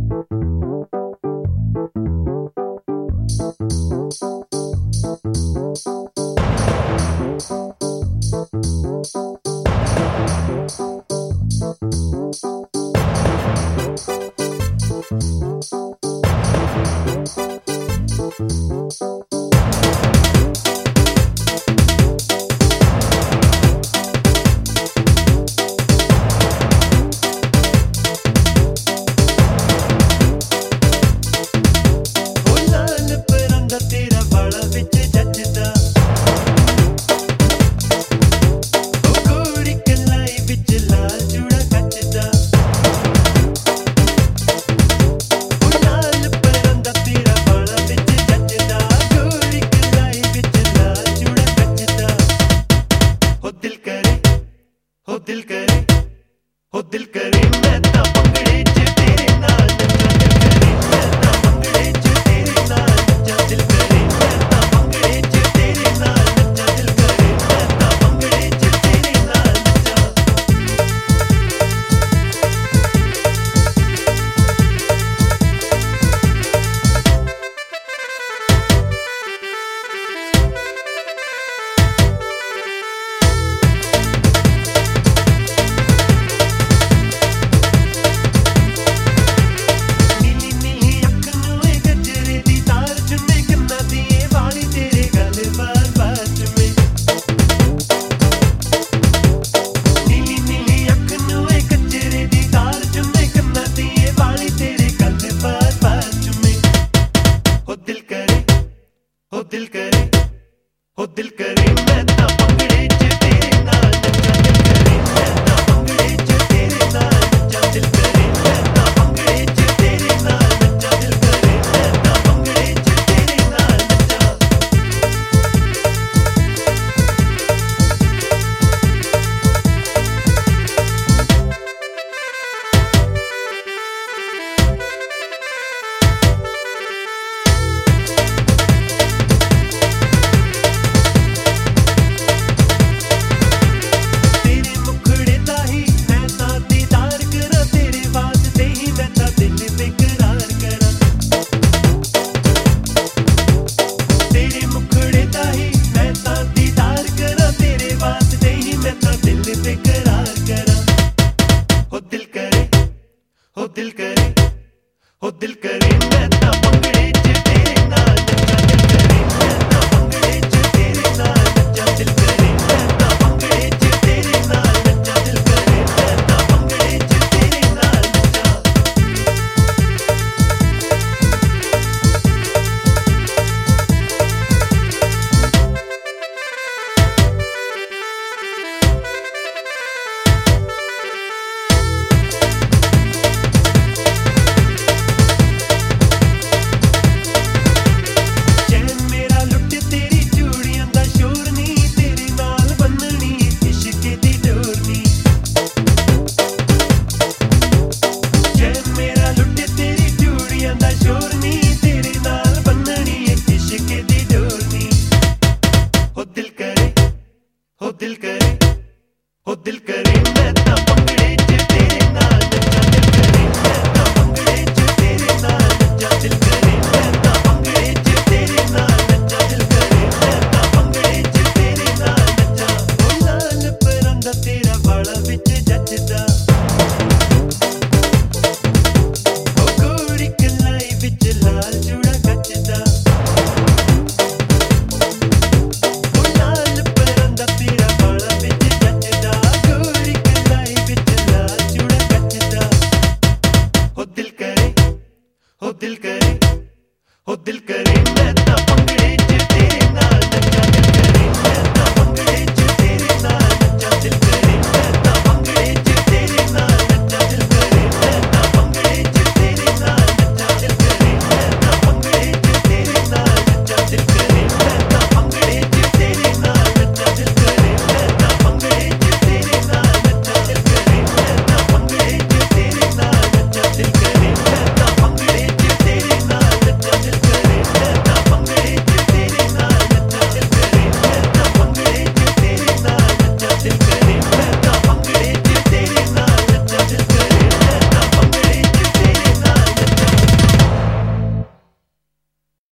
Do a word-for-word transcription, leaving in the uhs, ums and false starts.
दिल करे हो दिल करे मैं ता पंगड़े च तेरे नाल नच्चा दिल करे मैं ता पंगड़े च तेरे नाल नच्चा दिल करे मैं ता पंगड़े च तेरे नाल नच्चा दिल करे मैं ता पंगड़े च तेरे नाल नच्चा। हो दिल करे हो दिल करे मैं ता पंगड़े च तेरे नाल नच्चा दिल करे मैं ता पंगड़े च तेरे नाल नच्चा दिल करे मैं ता पंगड़े च तेरे नाल नच्चा दिल करे मैं ता पंगड़े च तेरे नाल नच्चा। हो दिल करे हो दिल करे मैं ता पंगड़े च तेरे नाल नच्चा दिल करे मैं ता पंगड़े च तेरे नाल नच्चा दिल करे मैं ता पंगड़े च तेरे नाल नच्चा दिल करे मैं ता पंगड़े च तेरे नाल नच्चा। हो दिल करे हो दिल करे मैं ता पंगड़े च तेरे नाल नच्चा दिल करे मैं ता पंगड़े च तेरे नाल नच्चा दिल करे मैं ता पंगड़े च तेरे नाल नच्चा दिल करे मैं ता पंगड़े च तेरे नाल नच्चा। ओ लाल परांदा तेरा वाला विच जचदा ओ गोरी कलाई विच लाल चूड़ा गचदा हो दिल करे हो दिल करे मैं